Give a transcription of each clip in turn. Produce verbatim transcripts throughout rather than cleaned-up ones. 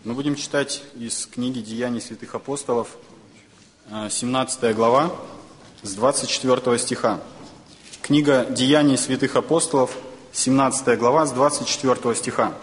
Мы будем читать из книги «Деяний святых апостолов», семнадцатая глава, с двадцать четвёртого стиха. Книга «Деяний святых апостолов», семнадцатая глава, с двадцать четвёртого стиха.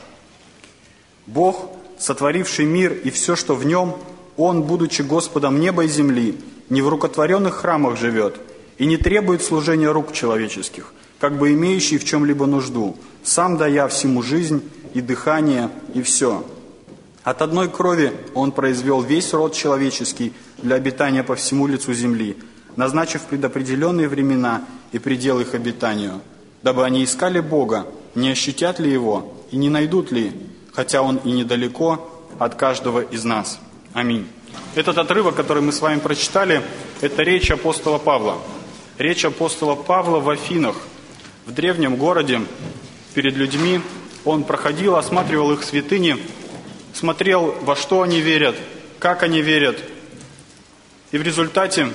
«Бог, сотворивший мир и все, что в нем, Он, будучи Господом неба и земли, не в рукотворенных храмах живет и не требует служения рук человеческих, как бы имеющий в чем-либо нужду, сам дая всему жизнь и дыхание и все. От одной крови Он произвел весь род человеческий для обитания по всему лицу земли, назначив предопределенные времена и предел их обитанию, дабы они искали Бога, не ощутят ли Его и не найдут ли, хотя Он и недалеко от каждого из нас». Аминь. Этот отрывок, который мы с вами прочитали, это речь апостола Павла. Речь апостола Павла в Афинах, в древнем городе, перед людьми. Он проходил, осматривал их святыни, смотрел, во что они верят, как они верят. И в результате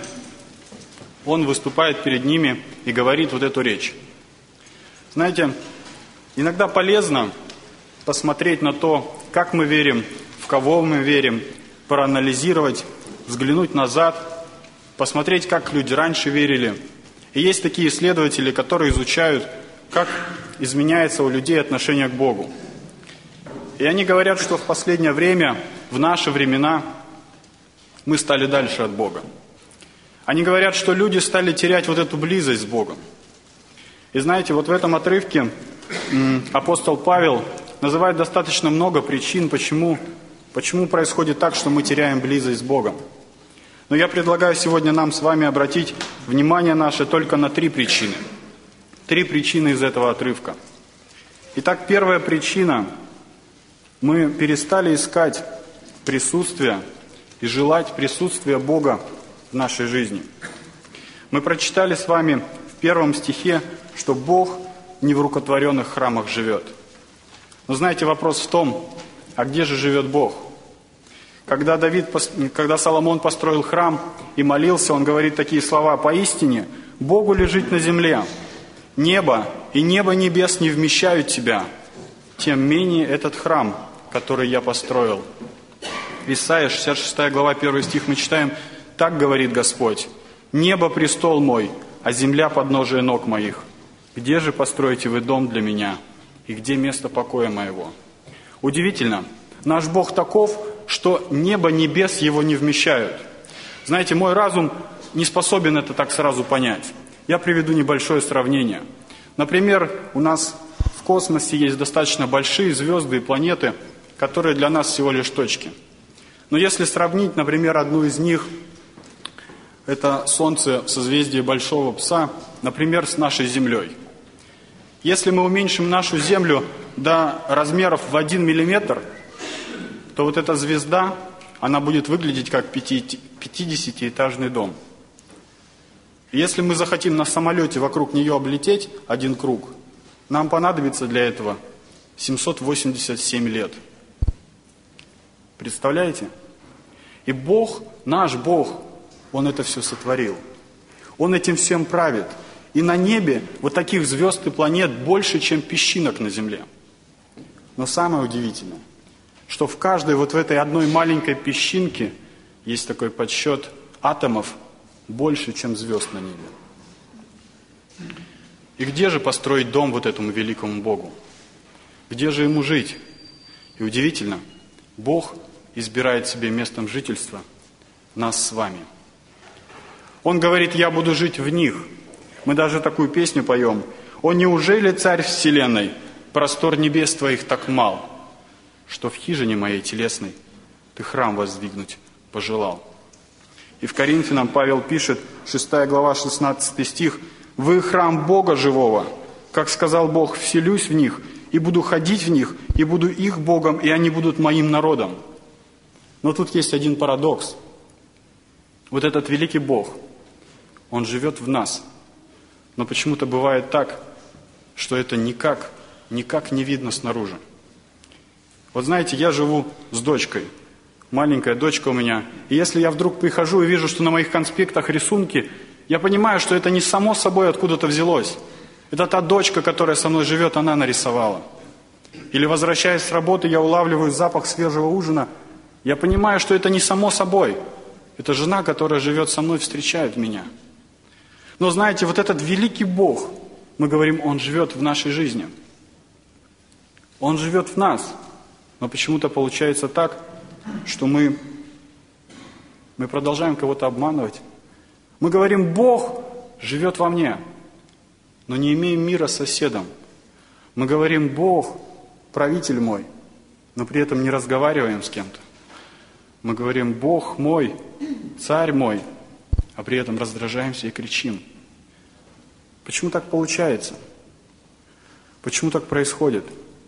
он выступает перед ними и говорит вот эту речь. Знаете, иногда полезно посмотреть на то, как мы верим, в кого мы верим, проанализировать, взглянуть назад, посмотреть, как люди раньше верили. И есть такие исследователи, которые изучают, как изменяется у людей отношение к Богу. И они говорят, что в последнее время, в наши времена, мы стали дальше от Бога. Они говорят, что люди стали терять вот эту близость с Богом. И знаете, вот в этом отрывке апостол Павел называет достаточно много причин, почему, почему происходит так, что мы теряем близость с Богом. Но я предлагаю сегодня нам с вами обратить внимание наше только на три причины. Три причины из этого отрывка. Итак, первая причина. Мы перестали искать присутствие и желать присутствия Бога в нашей жизни. Мы прочитали с вами в первом стихе, что Бог не в рукотворенных храмах живет. Но знаете, вопрос в том, а где же живет Бог? Когда, Давид, когда Соломон построил храм и молился, он говорит такие слова: «Поистине, Богу лежит на земле. Небо и небо небес не вмещают тебя, тем менее этот храм, который я построил». Исайя, шестьдесят шестая глава, первый стих, мы читаем: «Так говорит Господь: небо престол мой, а земля подножие ног моих. Где же построите вы дом для меня, и где место покоя моего?» Удивительно, наш Бог таков, что небо небес его не вмещают. Знаете, мой разум не способен это так сразу понять. Я приведу небольшое сравнение. Например, у нас в космосе есть достаточно большие звезды и планеты, которые для нас всего лишь точки. Но если сравнить, например, одну из них, это Солнце в созвездии Большого Пса, например, с нашей Землей. Если мы уменьшим нашу Землю до размеров в один миллиметр, то вот эта звезда, она будет выглядеть как пятидесятиэтажный дом. Если мы захотим на самолете вокруг нее облететь один круг, нам понадобится для этого семьсот восемьдесят семь лет. Представляете? И Бог, наш Бог, Он это все сотворил. Он этим всем правит. И на небе вот таких звезд и планет больше, чем песчинок на земле. Но самое удивительное, что в каждой вот в этой одной маленькой песчинке есть такой подсчет атомов больше, чем звезд на небе. И где же построить дом вот этому великому Богу? Где же ему жить? И удивительно, Бог избирает себе местом жительства нас с вами. Он говорит: «Я буду жить в них». Мы даже такую песню поем: «О, неужели царь вселенной, простор небес твоих так мал, что в хижине моей телесной ты храм воздвигнуть пожелал». И в Коринфянам Павел пишет, шестая глава, шестнадцатый стих: «Вы храм Бога живого, как сказал Бог, вселюсь в них, и буду ходить в них, и буду их Богом, и они будут моим народом». Но тут есть один парадокс. Вот этот великий Бог, Он живет в нас. Но почему-то бывает так, что это никак, никак не видно снаружи. Вот знаете, я живу с дочкой. Маленькая дочка у меня. И если я вдруг прихожу и вижу, что на моих конспектах рисунки, я понимаю, что это не само собой откуда-то взялось. Это та дочка, которая со мной живет, она нарисовала. или возвращаясь с работы, я улавливаю запах свежего ужина, я понимаю, что это не само собой. Это жена, которая живет со мной, встречает меня. Но знаете, вот этот великий Бог, мы говорим, Он живет в нашей жизни. Он живет в нас. Но почему-то получается так, что мы, мы продолжаем кого-то обманывать. Мы говорим, Бог живет во мне, но не имеем мира с соседом. Мы говорим, Бог правитель мой, но при этом не разговариваем с кем-то. Мы говорим, Бог мой, царь мой, а при этом раздражаемся и кричим. Почему так получается? Почему так происходит?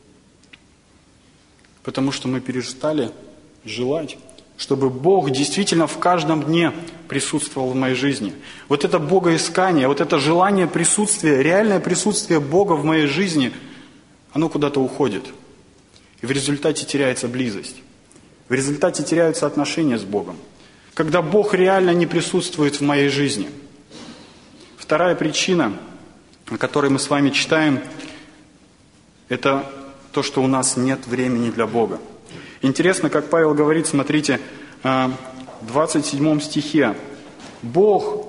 Потому что мы перестали желать, чтобы Бог действительно в каждом дне присутствовал в моей жизни. Вот это богоискание, вот это желание присутствия, реальное присутствие Бога в моей жизни, оно куда-то уходит. И в результате теряется близость. В результате теряются отношения с Богом. Когда Бог реально не присутствует в моей жизни. Вторая причина, о которой мы с вами читаем, это то, что у нас нет времени для Бога. Интересно, как Павел говорит, смотрите, в двадцать седьмом стихе. «Бог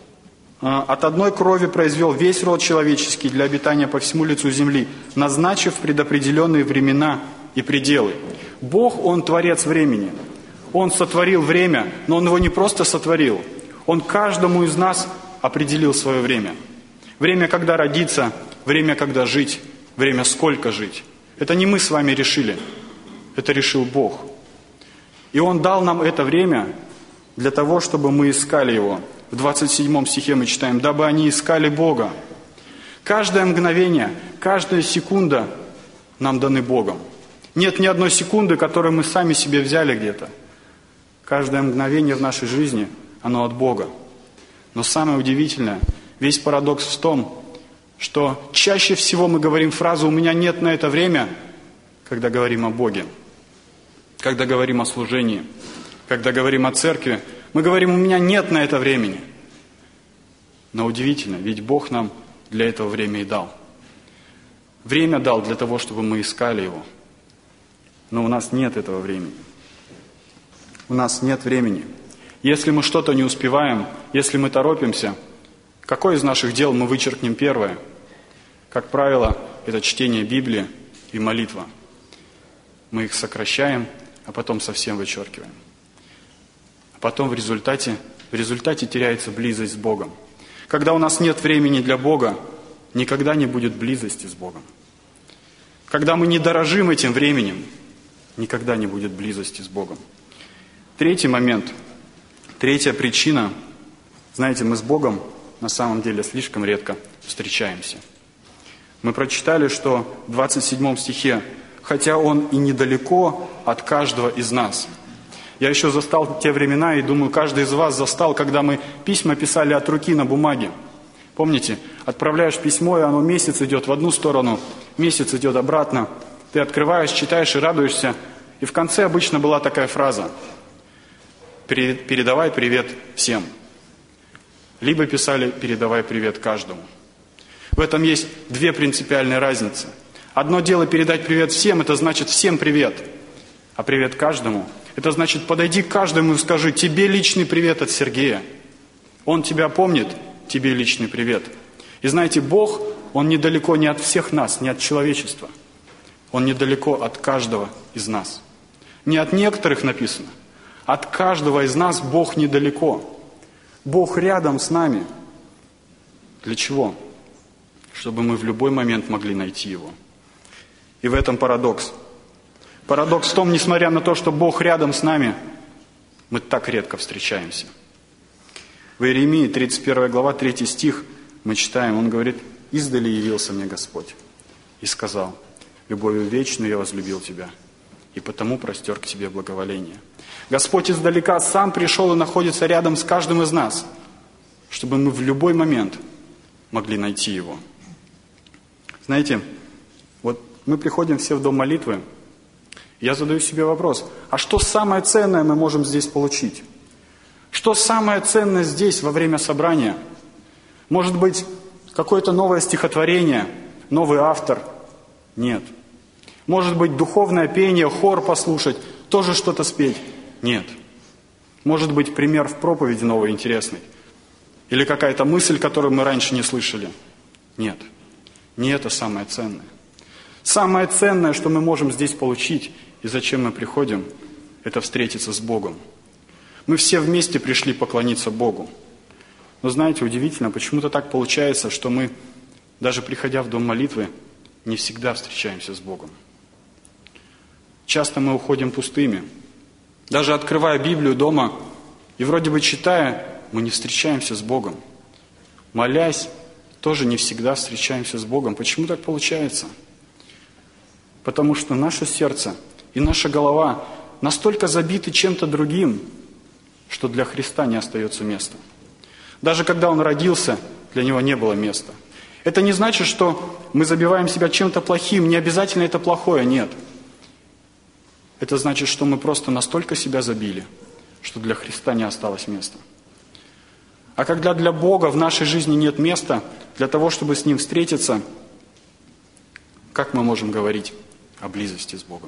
от одной крови произвел весь род человеческий для обитания по всему лицу земли, назначив предопределенные времена и пределы». Бог, Он творец времени. Он сотворил время, но Он его не просто сотворил. Он каждому из нас определил свое время. Время, когда родиться, время, когда жить, время, сколько жить. Это не мы с вами решили. Это решил Бог. И Он дал нам это время для того, чтобы мы искали Его. В двадцать седьмом стихе мы читаем, «Дабы они искали Бога». Каждое мгновение, каждая секунда нам даны Богом. Нет ни одной секунды, которую мы сами себе взяли где-то. Каждое мгновение в нашей жизни, оно от Бога. Но самое удивительное, весь парадокс в том, что чаще всего мы говорим фразу «у меня нет на это время», когда говорим о Боге, когда говорим о служении, когда говорим о церкви. Мы говорим «у меня нет на это времени». Но удивительно, ведь Бог нам для этого время и дал. Время дал для того, чтобы мы искали Его. Но у нас нет этого времени. У нас нет времени. Если мы что-то не успеваем, если мы торопимся, какое из наших дел мы вычеркнем первое? Как правило, это чтение Библии и молитва. Мы их сокращаем, а потом совсем вычеркиваем. А потом в результате, в результате теряется близость с Богом. Когда у нас нет времени для Бога, никогда не будет близости с Богом. Когда мы не дорожим этим временем, никогда не будет близости с Богом. Третий момент, третья причина. Знаете, мы с Богом на самом деле слишком редко встречаемся. Мы прочитали, что в двадцать седьмом стихе, хотя Он и недалеко от каждого из нас. Я еще застал те времена, и думаю, каждый из вас застал, когда мы письма писали от руки на бумаге. Помните, отправляешь письмо, и оно месяц идет в одну сторону, месяц идет обратно. Ты открываешь, читаешь и радуешься. И в конце обычно была такая фраза: «Передавай привет всем». Либо писали «передавай привет каждому». В этом есть две принципиальные разницы. Одно дело передать привет всем, это значит всем привет. А привет каждому, это значит подойди к каждому и скажи: тебе личный привет от Сергея. Он тебя помнит, тебе личный привет. И знаете, Бог, Он недалеко не от всех нас, не от человечества. Он недалеко от каждого из нас. Не от некоторых написано. От каждого из нас Бог недалеко. Бог рядом с нами. Для чего? Чтобы мы в любой момент могли найти Его. И в этом парадокс. Парадокс в том, несмотря на то, что Бог рядом с нами, мы так редко встречаемся. В Иеремии, тридцать первая глава, третий стих, мы читаем, он говорит: «Издали явился мне Господь и сказал: любовью вечную я возлюбил тебя, и потому простер к тебе благоволение». Господь издалека сам пришел и находится рядом с каждым из нас, чтобы мы в любой момент могли найти Его. Знаете, вот мы приходим все в дом молитвы, я задаю себе вопрос: а что самое ценное мы можем здесь получить? Что самое ценное здесь во время собрания? Может быть, какое-то новое стихотворение, новый автор? Нет. Может быть, духовное пение, хор послушать, тоже что-то спеть? Нет. Может быть, пример в проповеди новый, интересный. Или какая-то мысль, которую мы раньше не слышали? Нет. Не это самое ценное. Самое ценное, что мы можем здесь получить, и зачем мы приходим, это встретиться с Богом. Мы все вместе пришли поклониться Богу. Но знаете, удивительно, почему-то так получается, что мы, даже приходя в дом молитвы, не всегда встречаемся с Богом. Часто мы уходим пустыми. Даже открывая Библию дома и вроде бы читая, мы не встречаемся с Богом. Молясь, тоже не всегда встречаемся с Богом. Почему так получается? Потому что наше сердце и наша голова настолько забиты чем-то другим, что для Христа не остается места. Даже когда Он родился, для Него не было места. Это не значит, что мы забиваем себя чем-то плохим, не обязательно это плохое, нет. Это значит, что мы просто настолько себя забили, что для Христа не осталось места. А когда для Бога в нашей жизни нет места, для того, чтобы с Ним встретиться, как мы можем говорить о близости с Богом?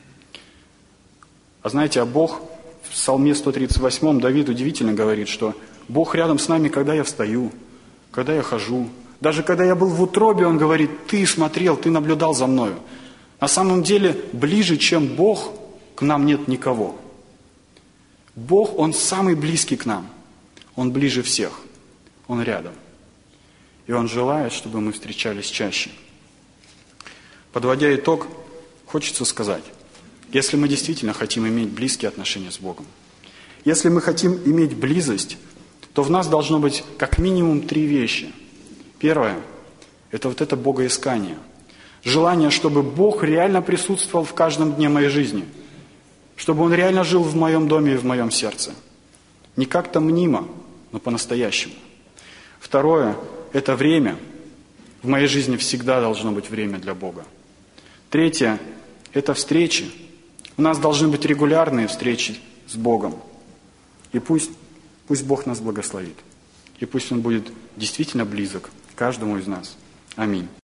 А знаете, а Бог в Псалме сто тридцать восемь Давид удивительно говорит, что Бог рядом с нами, когда я встаю, когда я хожу. Даже когда я был в утробе, Он говорит, ты смотрел, ты наблюдал за мною. На самом деле, ближе, чем Бог, к нам нет никого. Бог, Он самый близкий к нам. Он ближе всех. Он рядом. И Он желает, чтобы мы встречались чаще. Подводя итог, хочется сказать, если мы действительно хотим иметь близкие отношения с Богом, если мы хотим иметь близость, то в нас должно быть как минимум три вещи. Первое – это вот это богоискание. Желание, чтобы Бог реально присутствовал в каждом дне моей жизни. Чтобы Он реально жил в моем доме и в моем сердце. Не как-то мнимо, но по-настоящему. Второе – это время. В моей жизни всегда должно быть время для Бога. Третье – это встречи. У нас должны быть регулярные встречи с Богом. И пусть, пусть Бог нас благословит. И пусть Он будет действительно близок к каждому из нас. Аминь.